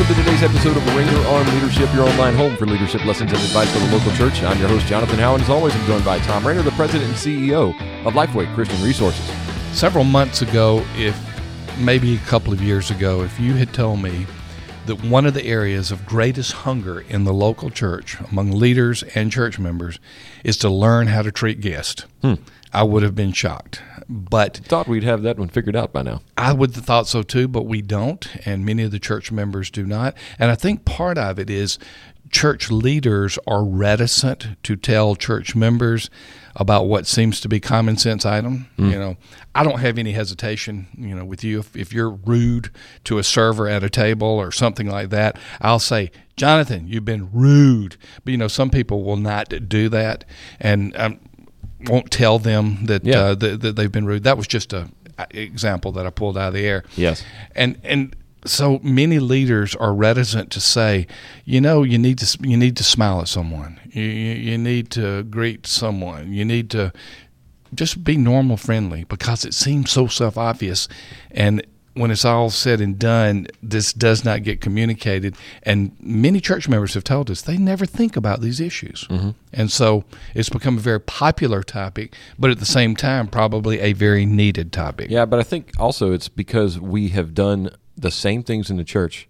welcome to today's episode of Ranger on Leadership, your online home for leadership lessons and advice for the local church. I'm your host, Jonathan Howe, and as always, I'm joined by Tom Rainer, the president and CEO of Lifeway Christian Resources. Several months ago, maybe a couple of years ago, if you had told me that one of the areas of greatest hunger in the local church among leaders and church members is to learn how to treat guests, I would have been shocked. But Thought we'd have that one figured out by now. I would have thought so too, but we don't, and many of the church members do not. And I think part of it is church leaders are reticent to tell church members about what seems to be common sense item. You know, I don't have any hesitation, with you. If you're rude to a server at a table or something like that, I'll say, Jonathan, you've been rude. But, some people will not do that and won't tell them that, that they've been rude. That was just an example that I pulled out of the air. Yes. And so many leaders are reticent to say, you need to smile at someone. You need to greet someone. You need to just be normal friendly because it seems so self-obvious. And when it's all said and done, this does not get communicated. And many church members have told us they never think about these issues. And so it's become a very popular topic, but at the same time, probably a very needed topic. Yeah, but I think also it's because we have done the same things in the church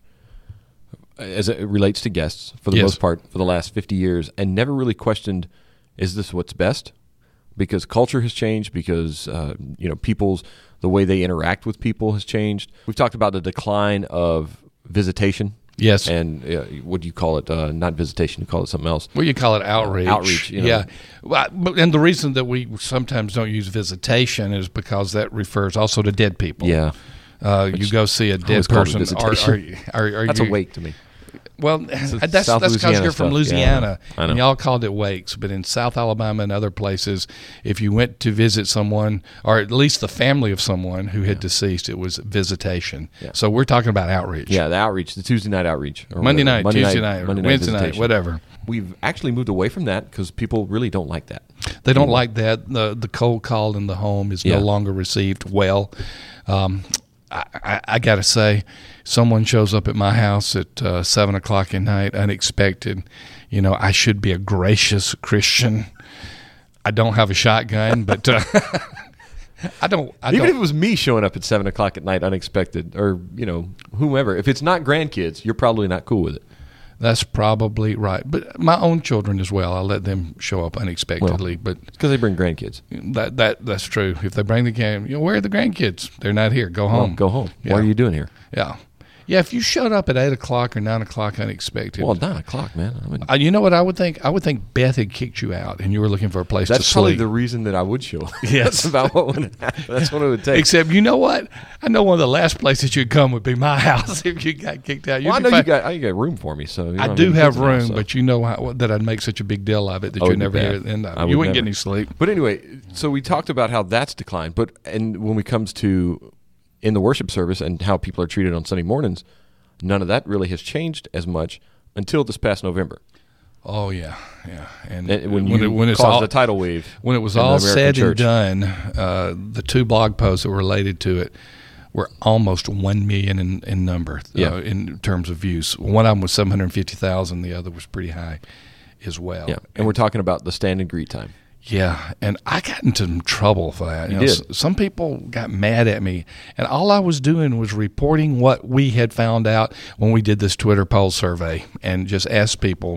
as it relates to guests for the most part for the last 50 years and never really questioned, is this what's best? Because culture has changed, because the way they interact with people has changed. We've talked about the decline of visitation. Yes. And what do you call it? Not visitation, you call it something else. Well, you call it outreach. Outreach, Yeah. And the reason that we sometimes don't use visitation is because that refers also to dead people. Yeah. You go see a dead person. That's a wake to me. Well, that's because you're from Louisiana, and y'all called it wakes. But in South Alabama and other places, if you went to visit someone, or at least the family of someone who had deceased, it was visitation. Yeah. So we're talking about outreach. Yeah, the outreach, the Tuesday night outreach. Monday night, Tuesday night, Wednesday night, whatever. We've actually moved away from that because people really don't like that. They don't like that. The cold call in the home is no longer received well. I got to say, someone shows up at my house at 7 o'clock at night, unexpected. I should be a gracious Christian. I don't have a shotgun, but I don't. Even if it was me showing up at 7 o'clock at night, unexpected, or whomever, if it's not grandkids, you're probably not cool with it. That's probably right. But my own children as well, I let them show up unexpectedly. But it's because they bring grandkids. That's true. If they bring the game, where are the grandkids? They're not here. Go home. Well, go home. Yeah. What are you doing here? Yeah. Yeah, if you showed up at 8 o'clock or 9 o'clock unexpected. Well, 9 o'clock, man. You know what I would think? I would think Beth had kicked you out and you were looking for a place to sleep. That's probably the reason that I would show up. Yes. That's about what would happen. That's what it would take. Except, you know what? I know one of the last places you'd come would be my house if you got kicked out. Well, I know you got room for me. So I do have room, but you know that I'd make such a big deal of it that you'd never hear the end of it. You wouldn't get any sleep. But anyway, so we talked about how that's declined. And when it comes to in the worship service and how people are treated on Sunday mornings, none of that really has changed as much until this past November. Oh yeah. And when it's caused a tidal wave. When it was all said and done, the two blog posts that were related to it were almost 1 million in number in terms of views. One of them was 750,000. The other was pretty high as well. Yeah, and we're talking about the stand and greet time. Yeah, and I got into some trouble for that. You did. Some people got mad at me, and all I was doing was reporting what we had found out when we did this Twitter poll survey and just asked people,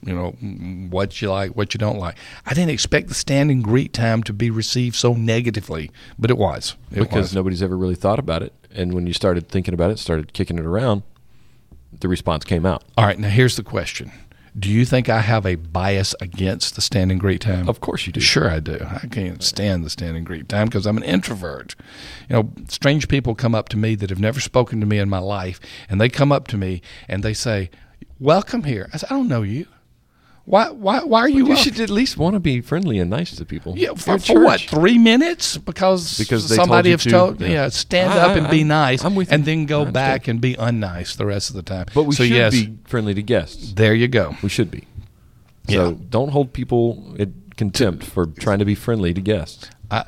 what you like, what you don't like. I didn't expect the stand and greet time to be received so negatively, but it was. Because nobody's ever really thought about it, and when you started thinking about it, started kicking it around, the response came out. All right, now here's the question. Do you think I have a bias against the stand and greet time? Of course you do. Sure I do. I can't stand the stand and greet time because I'm an introvert. Strange people come up to me that have never spoken to me in my life, and they come up to me and they say, welcome here. I said, I don't know you. Why are you? You should at least want to be friendly and nice to people. Yeah, for what? 3 minutes? Because somebody has told stand up and be nice, and then go back and be unnice the rest of the time. But we should be friendly to guests. There you go. We should be. So don't hold people in contempt for trying to be friendly to guests.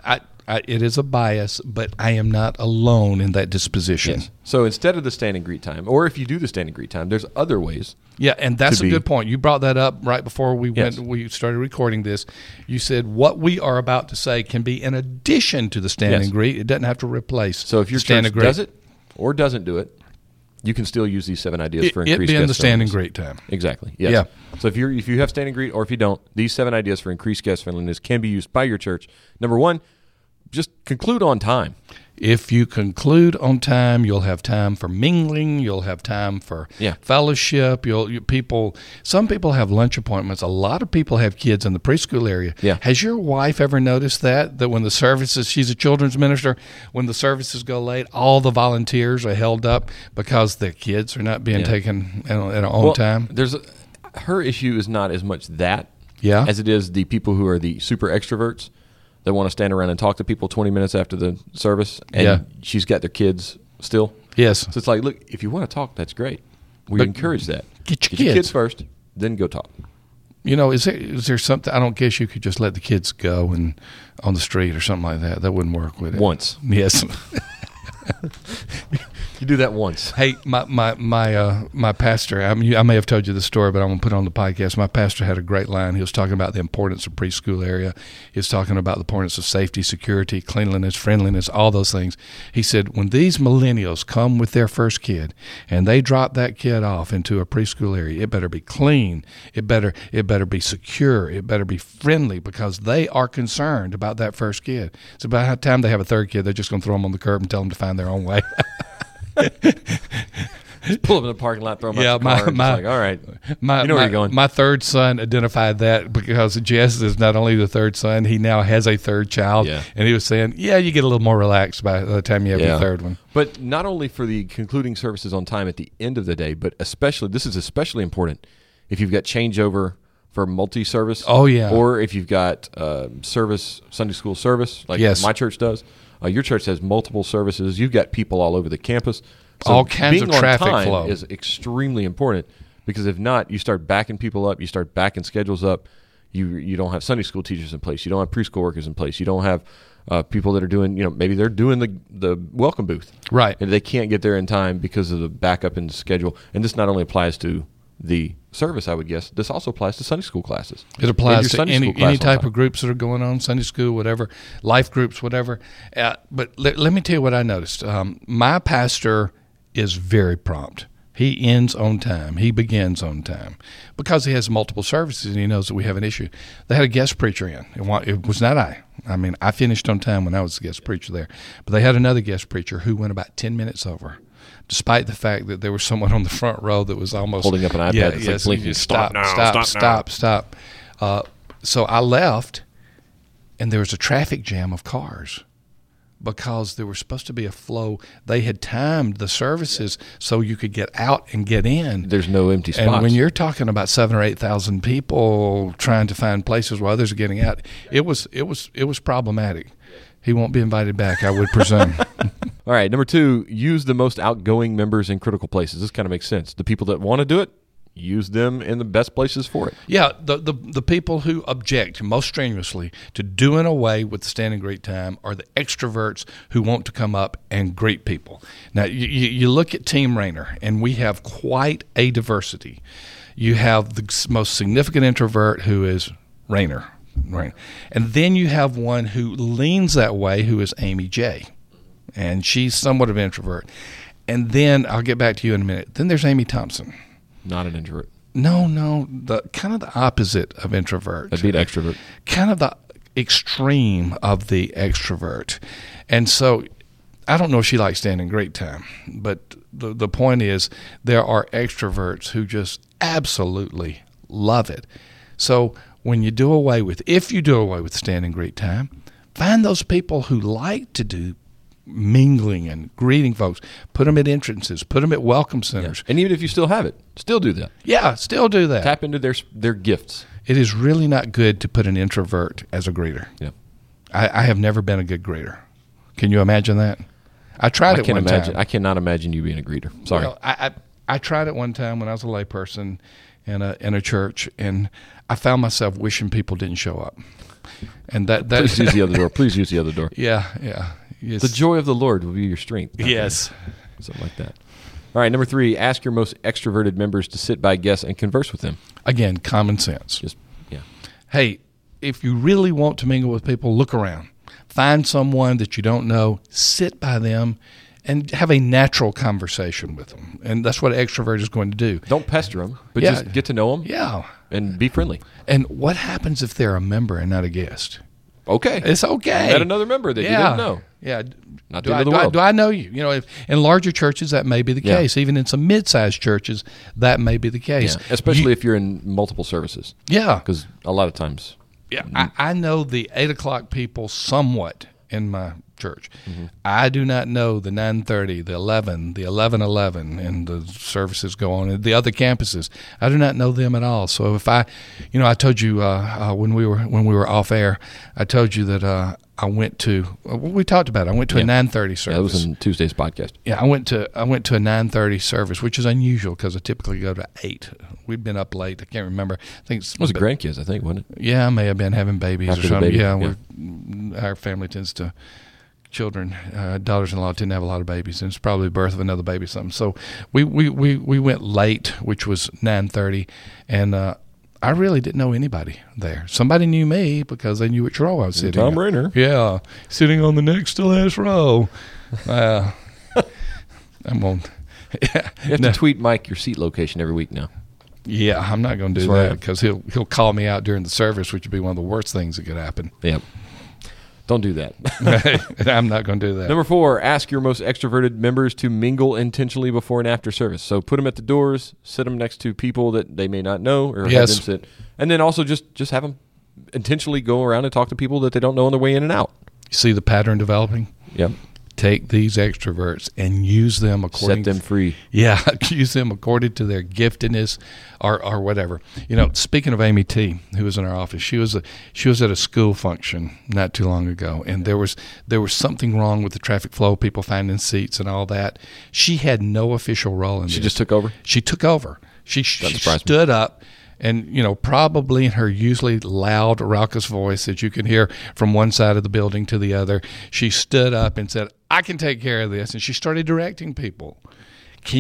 It is a bias, but I am not alone in that disposition. Yes. So instead of the stand and greet time, or if you do the stand and greet time, there's other ways. Yeah, and that's a good point. You brought that up right before we started recording this. You said what we are about to say can be in addition to the stand and greet. It doesn't have to replace. So if your church does it or doesn't do it, you can still use these 7 ideas for increased guest friendliness. It be in the stand and greet time. Exactly. Yes. Yeah. So if you have stand and greet, or if you don't, these 7 ideas for increased guest friendliness can be used by your church. Number 1, just conclude on time. If you conclude on time, you'll have time for mingling. You'll have time for fellowship. Some people have lunch appointments. A lot of people have kids in the preschool area. Yeah. Has your wife ever noticed that when the services, she's a children's minister, when the services go late, all the volunteers are held up because their kids are not being taken at on time? Her issue is not as much that as it is the people who are the super extroverts that want to stand around and talk to people 20 minutes after the service, and she's got their kids still. Yes. So it's like, look, if you want to talk, that's great. We encourage that. Get your kids first, then go talk. Is there something? I don't guess you could just let the kids go and on the street or something like that. That wouldn't work with it. Once. Yes. You do that once. Hey, my pastor, I may have told you this story, but I'm going to put it on the podcast. My pastor had a great line. He was talking about the importance of preschool area. He was talking about the importance of safety, security, cleanliness, friendliness, all those things. He said, when these millennials come with their first kid and they drop that kid off into a preschool area, it better be clean. It better be secure. It better be friendly, because they are concerned about that first kid. So by the time they have a third kid, they're just going to throw them on the curb and tell them to find their own way. Just pull up in the parking lot, throw them out the car, like, all right, you know where you're going. My third son identified that, because Jess is not only the third son, he now has a third child. Yeah. And he was saying, you get a little more relaxed by the time you have your third one. But not only for the concluding services on time at the end of the day, but this is especially important if you've got changeover for multi-service. Oh, yeah. Or if you've got Sunday school service, like my church does. Your church has multiple services. You've got people all over the campus. So all kinds of traffic flow is extremely important, because if not, you start backing people up. You start backing schedules up. You don't have Sunday school teachers in place. You don't have preschool workers in place. You don't have people that are doing, maybe they're doing the welcome booth. Right. And they can't get there in time because of the backup in the schedule. And this not only applies to the service, I would guess. This also applies to Sunday school classes. It applies to any type of groups that are going on, Sunday school, whatever, life groups, whatever. But let me tell you what I noticed. My pastor is very prompt. He ends on time. He begins on time, because he has multiple services and he knows that we have an issue. They had a guest preacher in. It was not I. I mean, I finished on time when I was the guest preacher there. But they had another guest preacher who went about 10 minutes over, despite the fact that there was someone on the front row that was almost holding up an iPad that's blinking. Stop. So I left, and there was a traffic jam of cars, because there was supposed to be a flow. They had timed the services so you could get out and get in. There's no empty spots. And when you're talking about 7,000 or 8,000 people trying to find places while others are getting out, it was problematic. He won't be invited back, I would presume. All right, number 2, use the most outgoing members in critical places. This kind of makes sense. The people that want to do it, use them in the best places for it. Yeah, the people who object most strenuously to doing away with the stand and greet time are the extroverts who want to come up and greet people. Now, you look at Team Rainer, and we have quite a diversity. You have the most significant introvert, who is Rainer. Right. And then you have one who leans that way, who is Amy J. And she's somewhat of an introvert. And then, I'll get back to you in a minute, then there's Amy Thompson. Not an introvert. No, the kind of the opposite of introvert. That'd be an extrovert. Kind of the extreme of the extrovert. And so, I don't know if she likes standing great time, but the point is, there are extroverts who just absolutely love it. So, if you do away with standing great time, find those people who like to do mingling and greeting folks. Put them at entrances. Put them at welcome centers. Yeah. And even if you still have it, still do that. Yeah, still do that. Tap into their gifts. It is really not good to put an introvert as a greeter. Yeah, I have never been a good greeter. Can you imagine that? I tried it one time. I cannot imagine you being a greeter. Sorry. Well, I tried it one time when I was a layperson in a church, and I found myself wishing people didn't show up. And that Please use the other door. Please use the other door. Yeah. Yes. The joy of the Lord will be your strength. Yes. Something like that. All right, number 3, ask your most extroverted members to sit by guests and converse with them. Again, common sense. Hey, if you really want to mingle with people, look around. Find someone that you don't know, sit by them, and have a natural conversation with them. And that's what an extrovert is going to do. Don't pester them, but just get to know them. Yeah. And be friendly. And what happens if they're a member and not a guest? Okay. It's okay. You met another member that you didn't know. Yeah. Not the end of the world. Do I know you? You know, in larger churches, that may be the case. Even in some mid-sized churches, that may be the case. Yeah. Especially if you're in multiple services. Yeah. Because a lot of times. Yeah. I know the 8 o'clock people somewhat in my church. Mm-hmm. I do not know the 9:30, the 11, the 11:11, and the services go on at the other campuses. I do not know them at all. So if I told you when we were off air, I told you that I went to. We talked about it. I went to a 9:30 service. Yeah, that was in Tuesday's podcast. Yeah, I went to a 9:30 service, which is unusual because I typically go to 8. We've been up late. I can't remember. I think it was grandkids. I think, wasn't it? Yeah, I may have been having babies After or something. The baby. Our family tends to. Children, daughters-in-law tend to have a lot of babies, and it's probably the birth of another baby or something. So we went late, which was 9:30, and I really didn't know anybody there. Somebody knew me because they knew which row I was sitting. Tom Rainer. Yeah, sitting on the next to last row. I'm on. Yeah. You have to tweet Mike your seat location every week now. Yeah, I'm not going to do that because he'll call me out during the service, which would be one of the worst things that could happen. Yep. Don't do that. I'm not going to do that. Number 4, ask your most extroverted members to mingle intentionally before and after service. So put them at the doors, sit them next to people that they may not know, or have them sit. And then also just have them intentionally go around and talk to people that they don't know on their way in and out. You see the pattern developing? Yep. Take these extroverts and use them according. Set them free. Yeah, use them according to their giftedness, or whatever. You know, speaking of Amy T, who was in our office, she was at a school function not too long ago, and there was something wrong with the traffic flow, people finding seats and all that. She had no official role in this. She just took over. She took over. She stood up. And, probably in her usually loud, raucous voice that you can hear from one side of the building to the other, she stood up and said, I can take care of this. And she started directing people. That's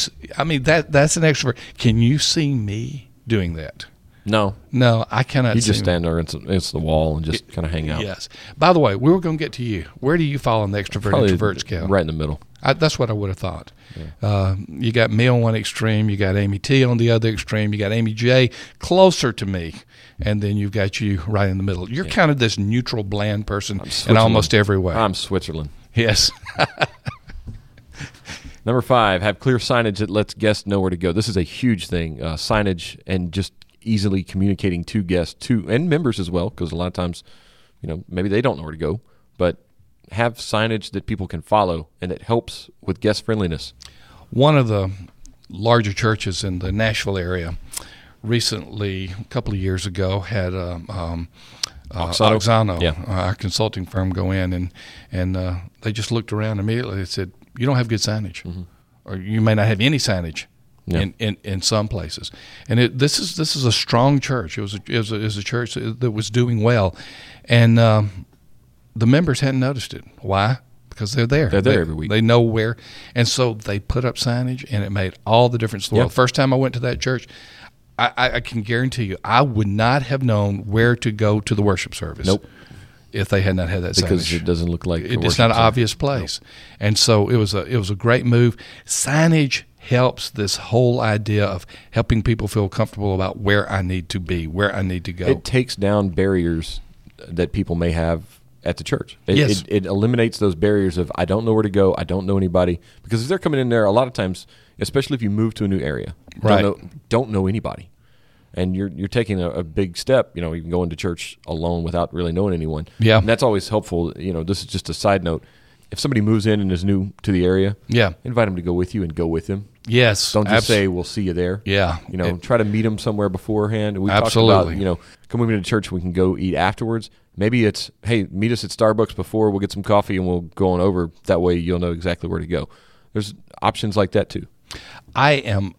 an extrovert. Can you see me doing that? No, I cannot. You just stand there against the wall and just kind of hang out. Yes. By the way, we were going to get to you. Where do you fall on the extrovert scale? Right in the middle. That's what I would have thought. Yeah. You got me on one extreme. You got Amy T on the other extreme. You got Amy J closer to me. And then you've got you right in the middle. You're kind of this neutral, bland person in almost every way. I'm Switzerland. Yes. Number 5, have clear signage that lets guests know where to go. This is a huge thing. Signage and just easily communicating to guests and members as well, because a lot of times, maybe they don't know where to go, but have signage that people can follow and that helps with guest friendliness. One of the larger churches in the Nashville area recently, a couple of years ago, had Oxano, our consulting firm, go in and they just looked around immediately and said, you don't have good signage, or you may not have any signage. Yeah. In some places, and this is a strong church. It was a church that was doing well, and the members hadn't noticed it. Why? Because they're there. They're there every week. They know where, and so they put up signage, and it made all the difference in the world. First time I went to that church, I can guarantee you, I would not have known where to go to the worship service. Nope. If they had not had that signage. Because it doesn't look like it's not an obvious place, and so it was a great move. Signage helps this whole idea of helping people feel comfortable about where I need to be, where I need to go. It takes down barriers that people may have at the church. It eliminates those barriers of I don't know where to go, I don't know anybody. Because if they're coming in there, a lot of times, especially if you move to a new area, don't know anybody. And you're taking a big step. You can go into church alone without really knowing anyone. Yeah. And that's always helpful. This is just a side note. If somebody moves in and is new to the area, invite them to go with you and go with them. Yes. Don't just say, we'll see you there. Yeah. Try to meet them somewhere beforehand. We absolutely. talked about, come with me to church, we can go eat afterwards. Maybe it's, hey, meet us at Starbucks before, we'll get some coffee and we'll go on over. That way you'll know exactly where to go. There's options like that too. I am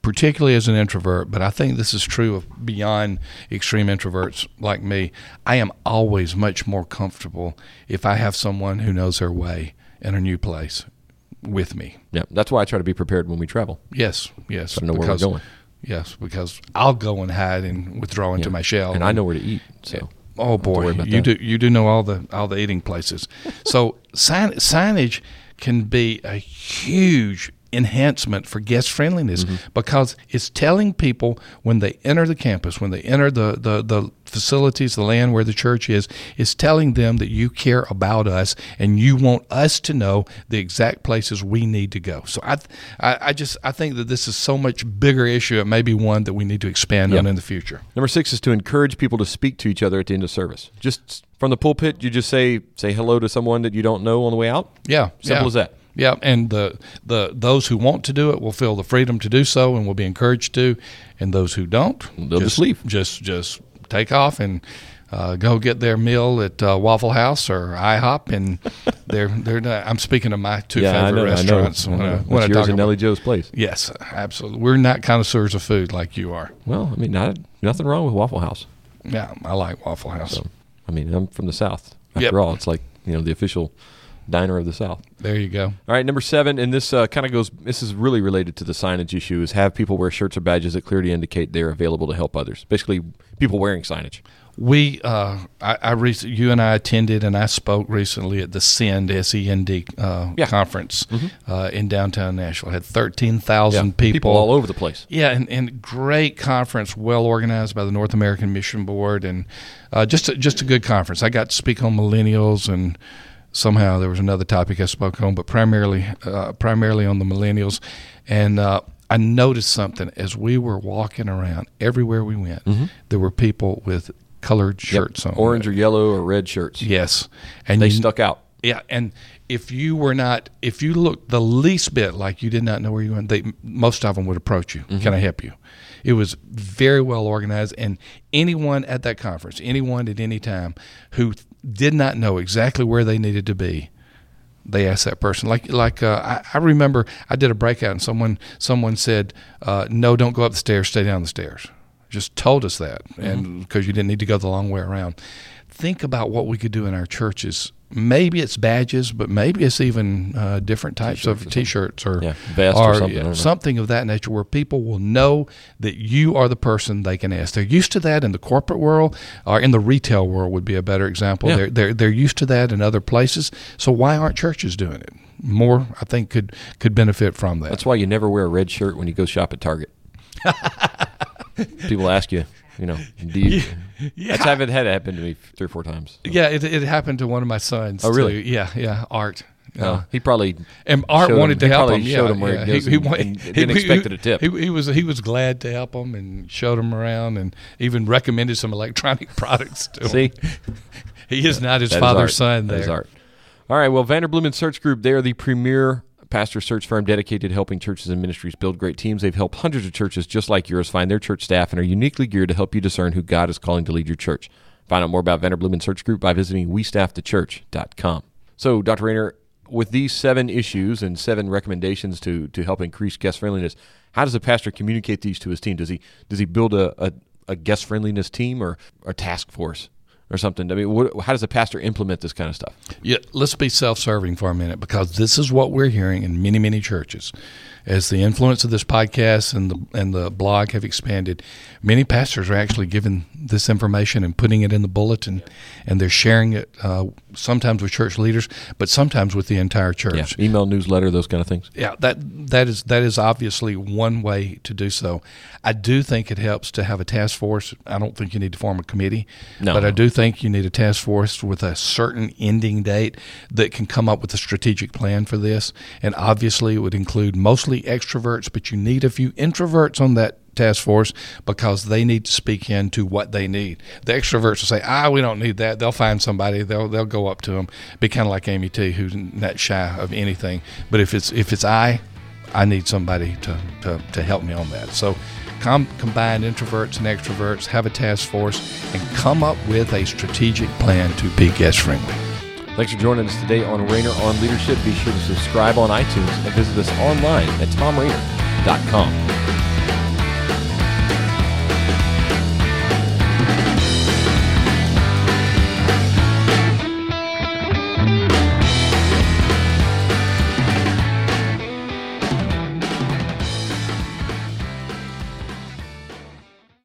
particularly as an introvert, but I think this is true of beyond extreme introverts like me. I am always much more comfortable if I have someone who knows their way in a new place with me. Yeah, that's why I try to be prepared when we travel. Yes. I know where we're going. Yes, because I'll go and hide and withdraw into my shell, and I know where to eat. So, oh boy, you do know all the eating places. So signage can be a huge enhancement for guest friendliness because it's telling people when they enter the campus, when they enter the facilities, the land where the church is, it's telling them that you care about us and you want us to know the exact places we need to go. So I think that this is so much bigger issue. It may be one that we need to expand on in the future. Number 6 is to encourage people to speak to each other at the end of service. Just from the pulpit, you just say hello to someone that you don't know on the way out. Yeah, simple as that. Yeah, and those who want to do it will feel the freedom to do so and will be encouraged to, and those who don't, they'll just leave. Just take off and go get their meal at Waffle House or IHOP, and they're not, I'm speaking of my two favorite restaurants. I know. When yours and Nellie Joe's Place. Yes, absolutely. We're not connoisseurs of food like you are. Well, I mean, nothing wrong with Waffle House. Yeah, I like Waffle House. So, I mean, I'm from the South. After all, it's like the official diner of the South. There you go. All right, number 7, and this this is really related to the signage issue, is have people wear shirts or badges that clearly indicate they're available to help others. Basically, people wearing signage. We, you and I attended, and I spoke recently at the SEND, S-E-N-D conference in downtown Nashville. Had 13,000 people all over the place. Yeah, and great conference, well organized by the North American Mission Board, and just a good conference. I got to speak on millennials, and somehow there was another topic I spoke on, but primarily on the millennials. And I noticed something as we were walking around. Everywhere we went, there were people with colored shirts on. Orange or yellow or red shirts. Yes. And they stuck out. Yeah, and if you looked the least bit like you did not know where you went, most of them would approach you. Can I help you? It was very well organized, and anyone at that conference, anyone at any time who did not know exactly where they needed to be, they asked that person. I remember I did a breakout, and someone said, "No, don't go up the stairs. Stay down the stairs." Just told us that, and because you didn't need to go the long way around. Think about what we could do in our churches. Maybe it's badges, but maybe it's even different types of T-shirts or vests or something. Something of that nature where people will know that you are the person they can ask. They're used to that in the corporate world, or in the retail world would be a better example. Yeah. They're used to that in other places. So why aren't churches doing it? More, I think, could benefit from that. That's why you never wear a red shirt when you go shop at Target. People ask you, do you? I've had it happen to me 3 or 4 times. So. Yeah, it happened to one of my sons. Oh, really? Too. Yeah, Art. He probably Art wanted to help him. Showed him where he didn't expect a tip. He was glad to help him and showed him around and even recommended some electronic products to him. See, he is not his father's son. That is Art. All right. Well, Vanderbloemen Search Group, they are the premier pastor search firm dedicated to helping churches and ministries build great teams. They've helped hundreds of churches just like yours find their church staff and are uniquely geared to help you discern who God is calling to lead your church. Find out more about Vanderbloemen Search Group by visiting westaffthechurch.com. So, Dr. Rayner, with these 7 issues and 7 recommendations to help increase guest friendliness, how does a pastor communicate these to his team? Does he build a guest friendliness team or a task force or something? I mean, how does a pastor implement this kind of stuff? Yeah, let's be self-serving for a minute, because this is what we're hearing in many, many churches. As the influence of this podcast and the blog have expanded, many pastors are actually giving this information and putting it in the bulletin, and they're sharing it sometimes with church leaders, but sometimes with the entire church. Yeah, email, newsletter, those kind of things. Yeah, that is obviously one way to do so. I do think it helps to have a task force. I don't think you need to form a committee, but I do think you need a task force with a certain ending date that can come up with a strategic plan for this. And obviously it would include mostly extroverts, but you need a few introverts on that task force because they need to speak into what they need. The extroverts will say, we don't need that. They'll find somebody. They'll go up to them. Be kind of like Amy T, who's not shy of anything. But if it's I need somebody to help me on that. So combine introverts and extroverts, have a task force, and come up with a strategic plan to be guest friendly. Thanks for joining us today on Rayner on Leadership. Be sure to subscribe on iTunes and visit us online at tomrayner.com.